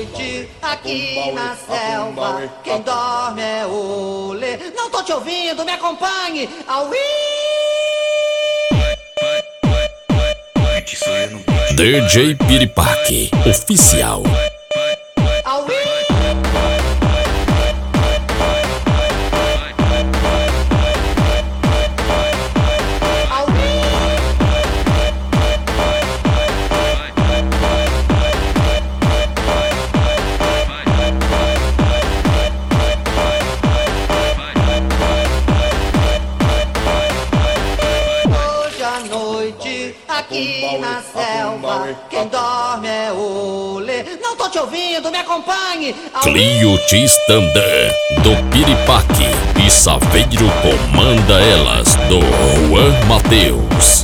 noite, aqui na selva, quem dorme é olê. Não tô te ouvindo, me acompanhe. Auí! DJ Piripaque Oficial. Auí! Aqui na selva, quem dorme é olê. Não tô te ouvindo, me acompanhe. Clio Tistandã, do Piripaque e Saveiro comanda elas, do Juan Mateus.